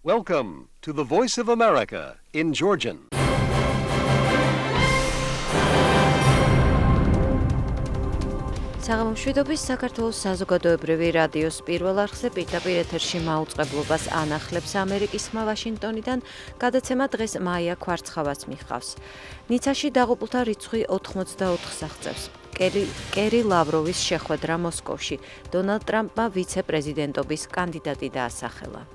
Welcome to the Voice of America in Georgian. საღამომშვიდობის საქართველოს საზოგადოებრივი რადიოს პირველ არხზე პირდაპირ ეთერში მაუწყებლობას ანახლებს ამერიკის ხმა ვაშინგტონიდან. გადაცემა დღეს მაია ქვარცხავას მიჰყავს. ნიცაში დაღუპულთა რიცხვი 84-ს აღწევს. კერი ლავროვის შეხვედრა მოსკოვში. დონალდ ტრამპმა ვიცე-პრეზიდენტობის კანდიდატი დაასახელა.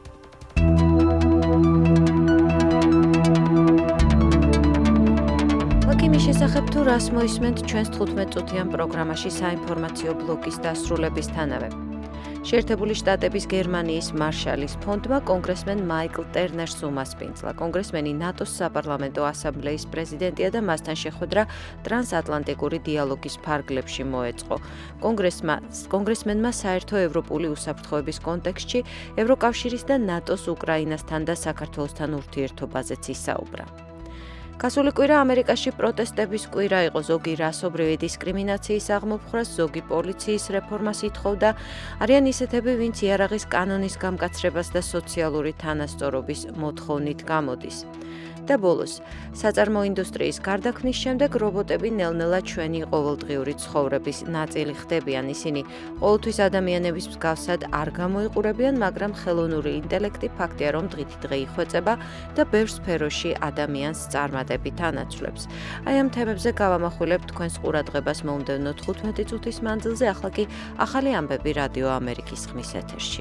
იმის შესახებ თუ რას მოისმენთ ჩვენს 15 წუთიან პროგრამაში საინფორმაციო ბლოკის დასრულებისთანავე. შეერთებული შტატების გერმანიის მარშალის ფონდმა კონგრესმენ მაიკლ ტერნერს უმასპინძლა. კონგრესმენი ნატოს საპარლამენტო ასამბლეის პრეზიდენტია და მასთან შეხვედრა ტრანსატლანტიკური დიალოგის ფარგლებში მოეწყო. კონგრესმენმა საერთო ევროპული უსაფრთხოების კონტექსტში ევროკავშირის და ნატოს უკრაინასთან და საქართველოსთან ურთიერთობაზეც ისაუბრა. გასული კვირა ამერიკაში პროტესტების კვირა იყო. ზოგი რასობრივი დისკრიმინაციის აღმოფხვრას, ზოგი პოლიციის რეფორმას ითხოვდა. არიან ისეთები, ვინც იარაღის კანონის გამკაცრებას და სოციალური თანასწორობის მოთხოვნით გამოდის. და ბოლოს, საწარმო ინდუსტრიის გარდაქმნის შემდეგ რობოტები ნელ-ნელა ჩვენი ყოველდღიური ცხოვრების ნაწილი ხდებიან. ისინი ყოველთვის ადამიანების მსგავსად არ გამოიყურებიან, მაგრამ ხელოვნური ინტელექტი ფაქტია, რომ დღითიდღე იხვეწება და ბევრ სფეროში ადამიანს წარმატებით ანაცვლებს. აი ამ თემებზე გავამახვილებ თქვენს ყურადღებას მომდევნო 15 წუთის მანძილზე. ახლა კი ახალი ამბები რადიო ამერიკის ხმის ეთერში.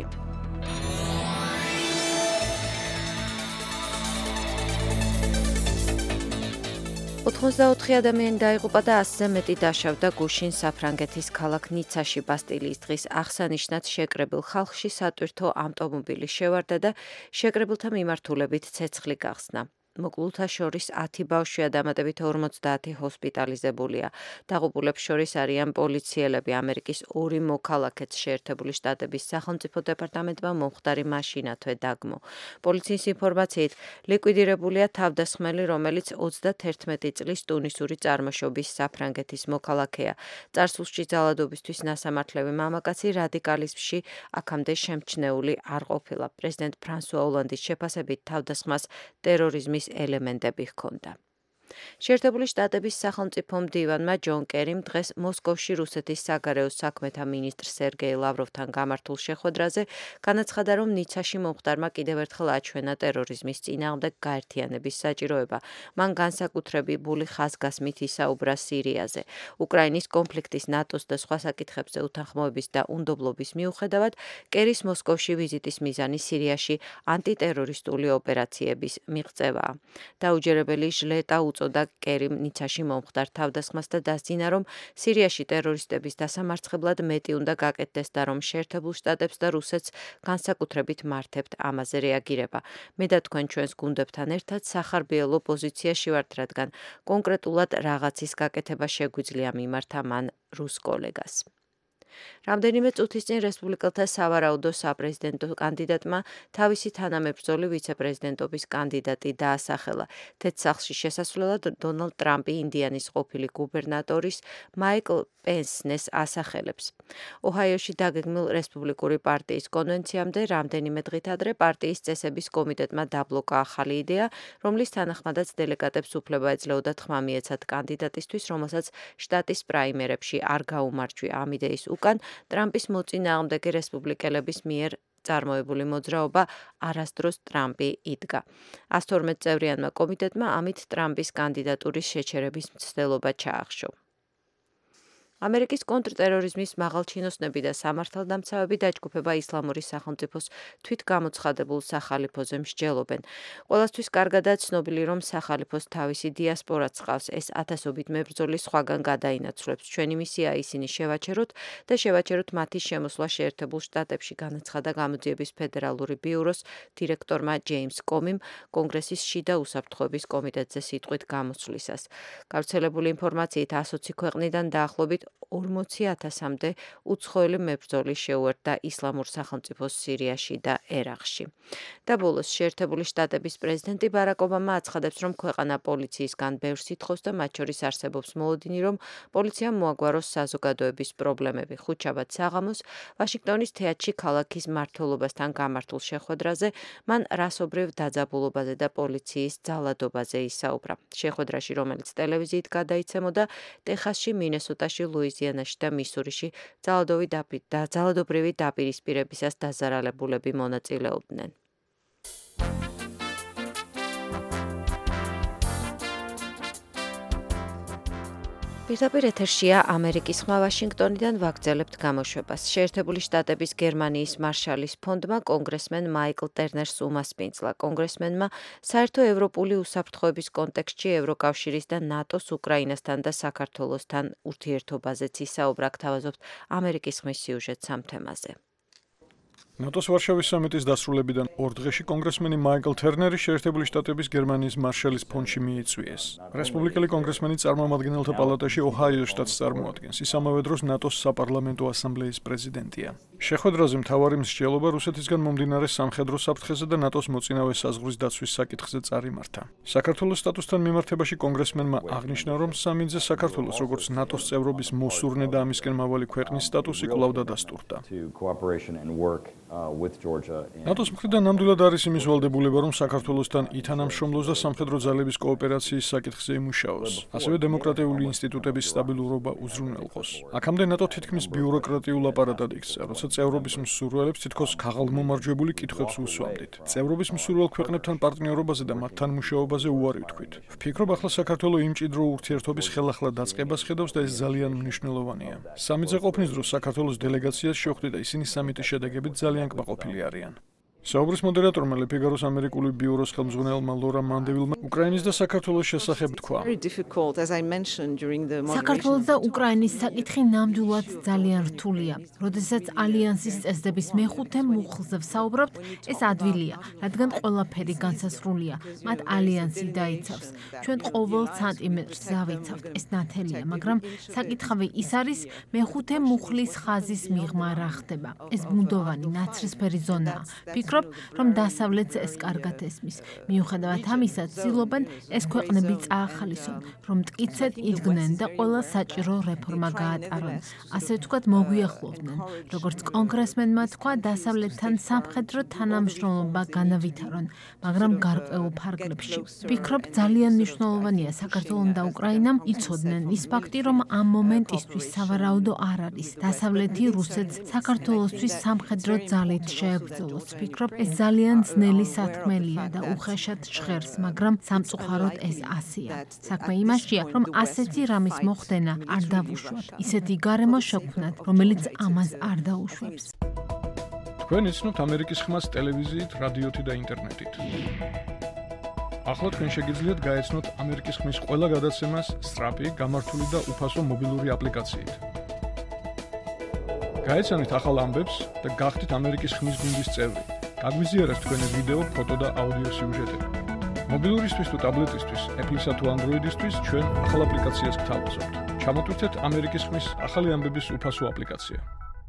84 ადამიანი დაიღუპა და 100-ზე მეტი დაშავდა გუშინ საფრანგეთის ქალაქ ნიცაში ბასტილიის დღის აღსანიშნად შეკრებილ ხალხში სატვირთო ავტომობილი შევარდა და შეკრებილთა მიმართულებით ცეცხლი გახსნა. მოკლულთა შორის 10 ბავშვია, დამატებით 50 ჰოსპიტალიზებულია. დაღუპულებს შორის არიან პოლიციელები. ამერიკის ორი მოქალაქეც შეერთებული შტატების სახელმწიფო დეპარტამენტმა მომხდარი მაშინათვე დაგმო. პოლიციის ინფორმაციით, ლიკვიდირებულია თავდასხმელი, რომელიც 31 წლის ტუნისური წარმოშობის საფრანგეთის მოქალაქეა. წარსულში ძალადობისთვის ნასამართლები მამაკაცი რადიკალიზმში აქამდე შემჩნეული არ ყოფილა. პრეზიდენტ ფრანსუა ოლანდის შეფასებით თავდასხმას ტერორიზმის ელემენტები ჰქონდა. შეერთებული შტატების სახელმწიფო მდივანმა ჯონ კერიმ დღეს მოსკოვში რუსეთის საგარეო საქმეთა მინისტრ სერგეი ლავროვთან გამართულ შეხვედრაზე განაცხადა, რომ ნიცაში მომხდარმა კიდევ ერთხელ აჩვენა ტერორიზმის წინააღმდეგ გაერთიანების საჭიროება. მან განსაკუთრებული ხაზგასმით ისაუბრა სირიაზე. უკრაინის კონფლიქტის, ნატოს და სხვა საკითხებზე უთანხმოების და უნდობლობის მიუხედავად, კერის მოსკოვში ვიზიტის მიზანი სირიაში ანტიტერორისტული ოპერაციების მიღწევაა. დაუჯერებელი ჟლეტა უწოდა კერიმ ნიცაში მომხდარ თავდასხმას და დასძინა, რომ სირიაში ტერორისტების დასამარცხებლად მეტი უნდა გაკეთდეს და რომ შეერთებულ შტატებს და რუსეთს განსაკუთრებით მართებთ ამაზე რეაგირება. მე და თქვენ ჩვენს გუნდებთან ერთად სახარბიელო პოზიციაში ვართ, რადგან კონკრეტულად რაღაცის გაკეთება შეგვიძლია მიმართა მან რუს კოლეგას. რამდენიმე წუთის წინ რესპუბლიკელთა სავარაუდო საპრეზიდენტო კანდიდატმა თავისი თანამებრძოლი ვიცე-პრეზიდენტობის კანდიდატი დაასახელა. თეთრ-სახლში შესასვლელად დონალდ ტრამპი ინდიანის ყოფილი გუბერნატორის მაიკლ პენსნეს ასახელებს. ოჰაიოში დაგეგმილ რესპუბლიკური პარტიის კონვენციამდე რამდენიმე დღით ადრე პარტიის წესების კომიტეტმა დაბლოკა ახალი იდეა, რომლის თანახმადაც დელეგატებს უფლება ეძლეოდათ ხმა მიეცათ კანდიდატისთვის, რომელსაც შტატის პრაიმერებში არ გაუმარჯვია. ამ იდეის უკან ტრამპის მოწინააღმდეგე რესპუბლიკელების მიერ წარმოებული მოძრაობა არასდროს ტრამპი იდგა. 112 წევრიანმა კომიტეტმა ამით ტრამპის კანდიდატურის შეჩერების მცდელობა ჩაახშო. ამერიკის კონტრტერორიზმის მაღალჩინოსნები და სამართალდამცავები დაჯგუფება ისლამური სახელმწიფოს თვითგამოცხადებულ სახალიფოზე მსჯელობენ. ყველასთვის კარგადაა ცნობილი, რომ სახალიფოს თავისი დიასპორაც ჰყავს. ეს ათასობით მებრძოლის სხვაგან გადაინაცვლებს. ჩვენი მისია ისინი შევაჩეროთ და შევაჩეროთ მათი შემოსვლა შეერთებულ შტატებში, განაცხადა გამოძიების ფედერალური ბიუროს დირექტორმა ჯეიმს კომიმ კონგრესის შიდა უსაფრთხოების კომიტეტზე სიტყვით გამოსვლისას. გავრცელებული ინფორმაციით 120 ქვეყნიდან დაახლოებით 40,000-მდე უცხოელი მებრძოლი შეუერთდა ისლამურ სახელმწიფოს სირიაში და ერაყში. და ბოლოს შეერთებული შტატების პრეზიდენტი ბარაკ ობამა აცხადებს, რომ ქვეყანა პოლიციისგან ბევრს ითხოვს და მათ შორის არსებობს მოლოდინი, რომ პოლიციამ მოაგვაროს საზოგადოების პრობლემები. ხუთშაბათ საღამოს ვაშინგტონის თეატრში ქალაქის მმართველობასთან გამართულ შეხვედრაზე მან რასობრივ დაძაბულობაზე და პოლიციის ძალადობაზე ისაუბრა. შეხვედრაში, რომელიც ტელევიზიით გადაიცემოდა, ტეხასში, მინესოტაში, ლუიზიანაში და მისურიში ძალადობრივი დაპირისპირებისას დაზარალებულები მონაწილეობდნენ. პირდაპირ ეთერშია ამერიკის ხმა ვაშინგტონიდან ვაგრძელებთ გამოშვებას. შეერთებული შტატების გერმანიის მარშალის ფონდმა კონგრესმენ მაიკლ ტერნერს უმასპინძლა. კონგრესმენმა საერთო ევროპული უსაფრთხოების კონტექსტში ევროკავშირის და ნატოს უკრაინასთან და საქართველოსთან ურთიერთობაზეც ისაუბრა. გთავაზობთ ამერიკის ხმის სიუჟეტს ამ თემაზე. ნატოს ვარშავის სამიტის დასრულებიდან 2 დღეში კონგრესმენი მაიკლ თერნერი შეერთებული შტატების გერმანიის მარშალის ფონდში მიიწვიეს. რესპუბლიკელი კონგრესმენი წარმომადგენელთა პალატაში ოჰაიოს შტატს წარმოადგენს. ის ამავე დროს ნატოს საპარლამენტო ასამბლეის პრეზიდენტია. შეხვედრაზე მთავარი მსჯელობა რუსეთისგან მომდინარე სამხედრო საფრთხეზე და ნატოს მოწინავე საზღვრის დაცვის საკითხზე წარიმართა. საქართველოს სტატუსთან მიმართებაში კონგრესმენმა აღნიშნა, რომ სამინძე საქართველოს როგორც ნატოს წევრობის მოსურნე და ამისკენ მავალი ქვეყნის სტატუსი კვლავ დადასტურდა. ნატოს მხრიდან ნამდვილად არის იმის ვალდებულება, რომ საქართველოსთან ითანამშრომლოს და სამხედრო ძალების კოოპერაციის საკითხზე იმუშაოს. ასევე დემოკრატიული ინსტიტუტების სტაბილურობა უზრუნველყოს. აქამდე ნატო თითქმის ბიუროკრატიულ აპარატად იქცა, როცა წევრობის მსურველებს თითქოს ქაღალდმომარჯვებული კითხვებს უსვამდით. წევრობის მსურველ ქვეყნებთან პარტნიორობაზე და მათთან მუშაობაზე უარი ვთქვით. ვფიქრობ, ახლა საქართველო იმ მჭიდრო ურთიერთობის ხელახლა დაწყებას ხედავს და ეს ძალიან მნიშვნელოვანია. სამიტზე ყოფნის დროს საქართველოს დელეგაციას შევხვდი და ისინი სამიტის შედეგებით ძალიან კმაყოფილი არიან. საუბრის მოდერატორმა Le Figaro-ს ამერიკული ბიუროს ხელმძღვანელმა ლორა მანდევილმა უკრაინის და საქართველოს შესახებ თქვა. საქართველოს და უკრაინის საკითხი ნამდვილად ძალიან რთულია. როდესაც ალიანსის წესდების მეხუთე მუხლზე ვსაუბრობთ, ეს ადვილია, რადგან ყველაფერი განსასრულია. მათ ალიანსი დაიცავს. ჩვენ ყოველ სანტიმეტრს დავიცავთ. ეს ნათელია, მაგრამ საკითხავი ის არის, მეხუთე მუხლის ხაზის მიღმა რა ხდება. ეს ბუნდოვანი ნაცრისფერი ზონაა. რომ დასავლეთს ეს კარგად ესმის. მიუხედავად ამისა, ცდილობენ ეს ქვეყნები წაახალისონ, რომ მტკიცედ იდგნენ და ყველა საჭირო რეფორმა გაატარონ. ასე ვთქვათ, მოგვიახლოვდნენ. როგორც კონგრესმენმა თქვა, დასავლეთთან სამხედრო თანამშრომლობა განავითარონ, მაგრამ გარკვეულ ფარგლებში. ვფიქრობ, ძალიან მნიშვნელოვანია საქართველომ და უკრაინამ იცოდნენ ის ფაქტი, რომ ამ მომენტისთვის სავარაუდო არ არის. დასავლეთი რუსეთს საქართველოსთვის სამხედრო ძალით შეებრძოლოს. ვფიქრობ, ეს ძალიან ძნელი სათქმელია და უხეშად ჟღერს, მაგრამ სამწუხაროდ ეს ასეა. საქმე იმაშია, რომ ასეთი რამის მოხდენა არ დავუშვათ. ისეთი გარემო შევქმნათ, რომელიც ამას არ დაუშვებს. თქვენ იცნობთ ამერიკის ხმას ტელევიზიით, რადიოთი და ინტერნეტით. ახლა თქვენ შეგიძლიათ გაეცნოთ ამერიკის ხმის ყველა გადაცემას სწრაფი, გამართული და უფასო მობილური აპლიკაციით. გაეცანით ახალ ამბებს და გახდით ამერიკის ხმის გუნდის წევრი. გაგვიზიარეთ თქვენი ვიდეო, ფოტო და აუდიო სიუჟეტები. მობილურისთვის თუ ტაბლეტისთვის, Apple-ისა თუ Android-ისთვის ჩვენ ახალ აპლიკაციას გთავაზობთ. ჩამოტვირთეთ ამერიკის ხმის ახალი ამბების უფასო აპლიკაცია.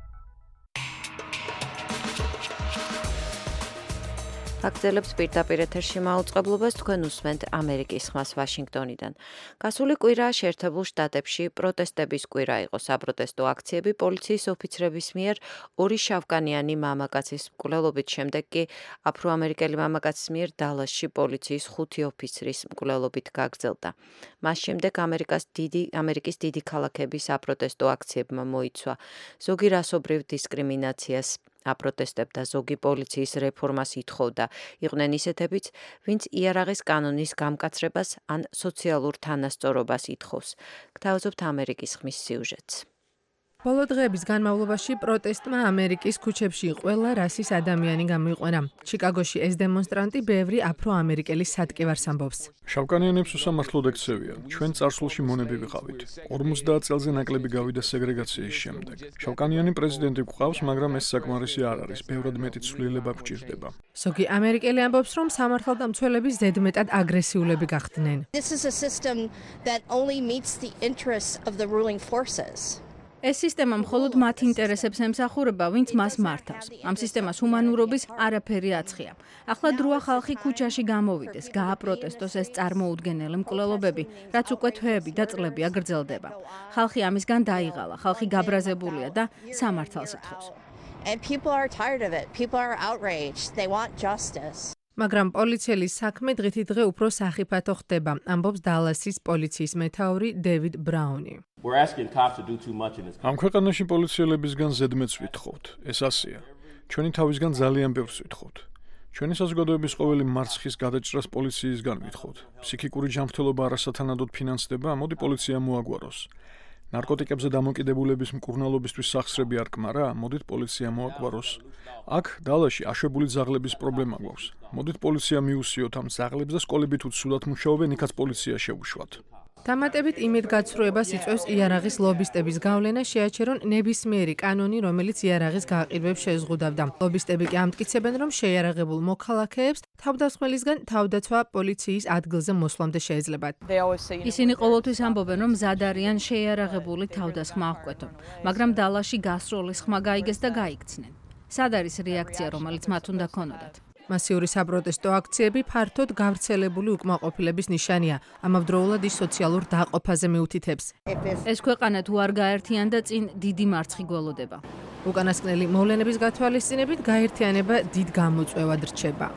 აგრძელებთ პირდაპირ ეთერში მაუწყებლობას, თქვენ უსმენთ ამერიკის ხმას ვაშინგტონიდან. გასული კვირა შეერთებულ შტატებში პროტესტების კვირა იყო. საპროტესტო აქციები პოლიციის ოფიცრების მიერ 2 შავკანიანი მამაკაცის მკვლელობით, შემდეგ კი აფროამერიკელი მამაკაცის მიერ დალასში პოლიციის 5 ოფიცრის მკვლელობით გაგრძელდა. მას შემდეგ ამერიკის დიდი ქალაქების საპროტესტო აქციებმა მოიცვა. ზოგი რასობრივ დისკრიმინაციას აპროტესტებდა, ზოგი პოლიციის რეფორმას ითხოვდა. იყვნენ ისეთებიც, ვინც იარაღის კანონის გამკაცრებას ან სოციალურ თანასწორობას ითხოვს. გთავაზობთ ამერიკის ხმის სიუჟეტს. ბოლო დღეების განმავლობაში პროტესტმა ამერიკის ქუჩებში ყველა რასის ადამიანი გამოიყვანა. ჩიკაგოში ეს დემონსტრანტი ბევრი აფროამერიკელი სატკივარს ამბობს. შავკანიანებს უსამართლოდ ექცევიან. ჩვენ წარსულში მონები ვიყავით. 50 წელზე ნაკლები გავიდა სეგრეგაციის შემდეგ. შავკანიანი პრეზიდენტი გვყავს, მაგრამ ეს საკმარისი არ არის. ბევრად მეტი ცვლილება გვჭირდება. ზოგი ამერიკელი ამბობს, რომ სამართალდამცველები ზედმეტად აგრესიულები გახდნენ. This is a system that only meets the interests of the ruling forces. ეს სისტემა მხოლოდ მათ ინტერესებს ემსახურება, ვინც მას მართავს. ამ სისტემას ჰუმანურობის არაფერი აცხია. ახლა დროა ხალხი ქუჩაში გამოვიდეს, გააპროტესტოს ეს წარმოუდგენელი მკვლელობები, რაც უკვე თვეები და წლები აგრძელდება. ხალხი ამისგან დაიღალა, ხალხი გაბრაზებულია და სამართალს ითხოვს. And people are tired of it. People are outraged. They want justice. მაგრამ პოლიციელის საქმე დღითიდღე უფრო სახიფათო ხდება, ამბობს დალასის პოლიციის მეთაური დევიდ ბრაუნი. ამ ქვეყანაში პოლიციელებისგან ზედმეტს ვითხოვთ. ეს ასეა. ჩვენი თავისგან ძალიან ბევრს ვითხოვთ. ჩვენი საზოგადოების ყოველი მარცხის გადაჭრას პოლიციისგან ვითხოვთ. ფსიქიკური ჯანმრთელობა არასათანადოდ ფინანსდება, მოდი პოლიცია მოაგვაროს. ნარკოტიკებზე დამოკიდებულების მკურნალობისთვის სახსრები არ კმარა, მოდით პოლიცია მოაგვაროს. აქ დალაში აშვებული ძაღლების პრობლემა გვაქვს. მოდით პოლიცია მიუსიოთ ამ ძაღლებს და სკოლები თუ ცუდად მუშაობენ, იქაც პოლიცია შევუშვათ. დამატებით იმედგაცრუებას იწვევს იარაღის ლობისტების გავლენა, შეაჩერონ ნებისმიერი კანონი, რომელიც იარაღის გაყიდვებს შეზღუდავდა. ლობისტები კი ამტკიცებენ, რომ შეიარაღებულ მოქალაქეებს თავდამსხმელისგან თავდაცვა პოლიციის ადგილზე მოსვლამდე შეეძლებათ. ისინი ყოველთვის ამბობენ, რომ მზად არიან შეიარაღებული თავდასხმა აღკვეთონ, მაგრამ დალაში გასროლის ხმა გაიგეს და გაიქცნენ. სად არის რეაქცია, რომელიც მათ უნდა ქონოდათ? მასიური საპროტესტო აქციები ფართოდ გავრცელებული უკმაყოფილების ნიშანია. ამავდროულად ის სოციალურ დაყოფაზე მიუთითებს. ეს ქვეყანა თუ არ გაერთიანდა, წინ დიდი მარცხი გველოდება. უკანასკნელი მოვლენების გათვალისწინებით გაერთიანება დიდ გამოწვევად რჩება.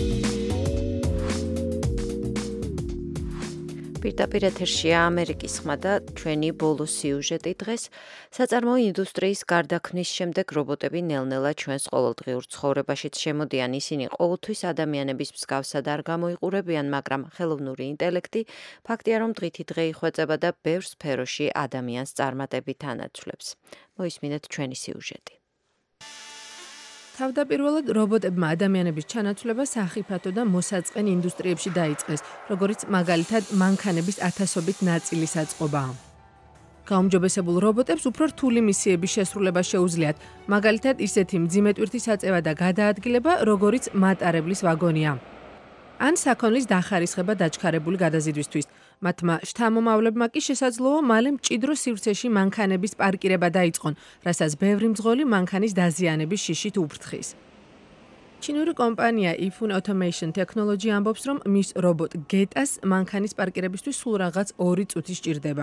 პირდაპირ ეთერშია ამერიკის ხმა და ჩვენი ბოლო სიუჟეტი დღეს საწარმოო ინდუსტრიის გარდაქმნის შემდეგ რობოტები ნელ-ნელა ჩვენს ყოველდღიურ ცხოვრებაშიც შემოდიან. ისინი ყოველთვის ადამიანების მსგავსად არ გამოიყურებიან, მაგრამ ხელოვნური ინტელექტი ფაქტია, რომ დღითიდღე იხვეწება და ბევრ სფეროში ადამიანს წარმატებით ანაცვლებს. მოისმინეთ ჩვენი სიუჟეტი. თავდაპირველად რობოტებმა ადამიანების ჩანაცვლება სახიფათო და მოსაწყენ ინდუსტრიებში დაიწყეს, როგორც მაგალითად მანქანების ათასობით ნაწილის აწყობა. გაუმჯობესებულ რობოტებს უფრო რთული მისიების შესრულება შეუძლიათ, მაგალითად ისეთი მძიმე ტვირთის აწევა და გადაადგილება, როგორიც მატარებლის ვაგონია. ან საქონლის დახარისხება დაჩქარებული გადაზიდვისთვის. მათმა შთამომავლებმა კი შესაძლოა მალე მჭიდრო სივრცეში მანქანების პარკირება დაიწყონ, რასაც ბევრი მძღოლი მანქანის დაზიანების შიშით უფრთხის. ჩინური კომპანია Ifun Automation Technology ამბობს, რომ მის რობოტ გეტას მანქანის პარკირებისთვის სულ რაღაც 2 წუთი სჭირდება.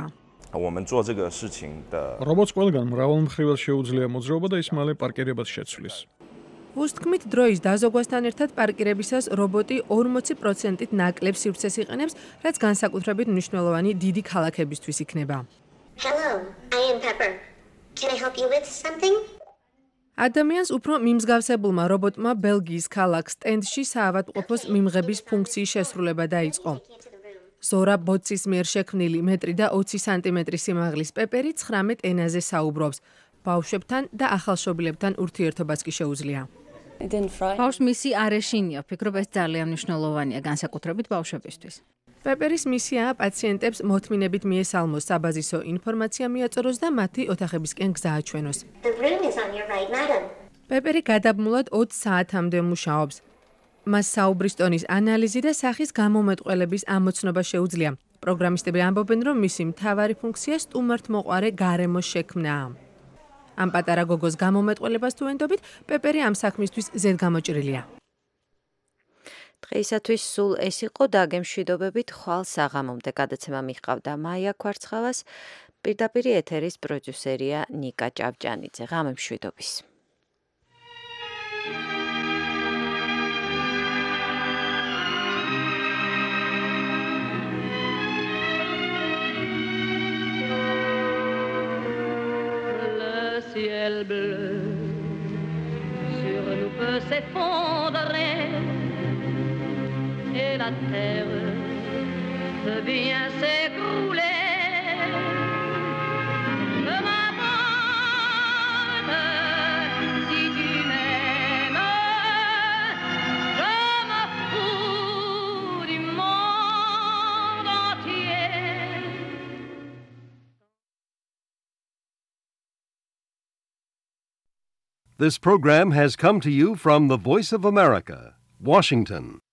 რობოტს ყველგან მრავალმხრივად შეუძლია მოძრაობა და ის მალე პარკირებას შეცვლის. უსტქმით დროის დაზოგვასთან ერთად პარკირებისას რობოტი 40%-ით ნაკლებ სივრცეს იყენებს, რაც განსაკუთრებით მნიშვნელოვანი დიდი ქალაქებისთვის იქნება. Hello, I am Pepper. Can I help you with something? ადამიანს უფრო მიმსგავსებულმა რობოტმა ბელგიის ქალაქ სტენდში საავადმყოფოს მიმღების ფუნქციის შესრულება დაიწყო. ზორა ბოცის მიერ შექმნილი 1 და 20 სანტიმეტრის სიმაღლის პეპერი 19 ენაზე საუბრობს. ბავშვებთან და ახალშობილებთან ურთიერთობას კი შეუძლია. ბავშვს მისი არ ეშინია, ფიქრობ ეს ძალიან მნიშვნელოვანია განსაკუთრებით ბავშვებისთვის. პეპერის მისიაა პაციენტებს მოთმინებით მიესალმოს, საბაზისო ინფორმაცია მიაწოდოს და მათი ოთახებისკენ გზა აჩვენოს. The room is on your right, madam. პეპერი გადაბმულად 20 საათამდე მუშაობს. მას საუბრის ტონის ანალიზი და სახის გამომეტყველების ამოცნობა შეუძლია. პროგრამისტები ამბობენ, რომ მისი მთავარი ფუნქცია სტუმართმოყვარე გარემოს შექმნაა. ამ პატარა გოგოს გამომეტყველებას თუ ენდობით, პეპერი ამ საქმისთვის ზედგამოჭრილია. დღეისათვის სულ ეს იყო დაგემშვიდობებით ხვალ საღამომდე გადაცემა მიჰყავდა მაია ქვარცხავას, პირდაპირ ეთერის პროდიუსერია ნიკა ჭავჭანიძე. ღამემშვიდობის. Ciel bleu sur nous peut s'effondrer et la terre peut bien s'écrouler. Peu m'importe si tu m'aimes, je me fous du monde entier. This program has come to you from the Voice of America, Washington.